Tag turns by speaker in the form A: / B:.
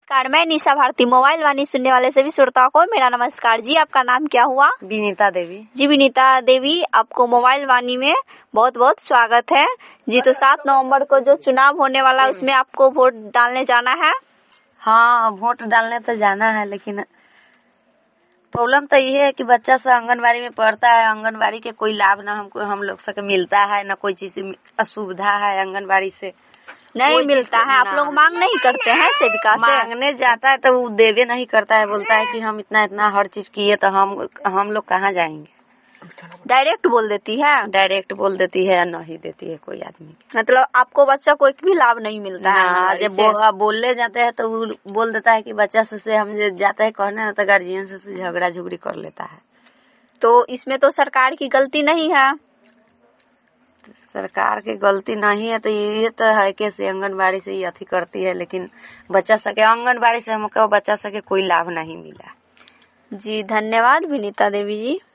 A: नमस्कार, मैं निशा भारती। मोबाइल वाणी सुनने वाले सभी श्रोताओं को मेरा नमस्कार। जी, आपका नाम क्या हुआ?
B: विनीता देवी।
A: जी विनीता देवी, आपको मोबाइल वाणी में बहुत बहुत स्वागत है। जी, तो 7 नवंबर को जो चुनाव होने वाला है उसमें आपको वोट डालने जाना है?
B: हाँ, वोट डालने तो जाना है, लेकिन प्रॉब्लम तो ये है कि बच्चा सब आंगनबाड़ी में पढ़ता है, आंगनबाड़ी के कोई लाभ ना हम लोग से मिलता है, ना कोई चीज असुविधा है आंगनबाड़ी से
A: नहीं मिलता है। आप लोग मांग नहीं करते हैं सेविका से?
B: मांगने जाता है तो वो देवे नहीं करता है, बोलता है कि हम इतना इतना हर चीज किए तो हम लोग कहाँ जाएंगे।
A: डायरेक्ट बोल देती है?
B: डायरेक्ट बोल देती है, नहीं देती है कोई आदमी।
A: मतलब आपको बच्चा को एक भी लाभ नहीं मिलता है?
B: हाँ, जब बोलने जाते हैं तो वो बोल देता है कि बच्चा से हम जाते हैं कहने ना तो गार्जियन से झगड़ा झुगड़ी कर लेता है।
A: तो इसमें तो सरकार की गलती नहीं है?
B: तो सरकार की गलती नहीं है, तो ये तो है कैसे आंगनबाड़ी से ही अथी करती है, लेकिन बच्चा सके आंगनबाड़ी से हमको बच्चा सके कोई लाभ नहीं मिला।
A: जी धन्यवाद विनीता देवी जी।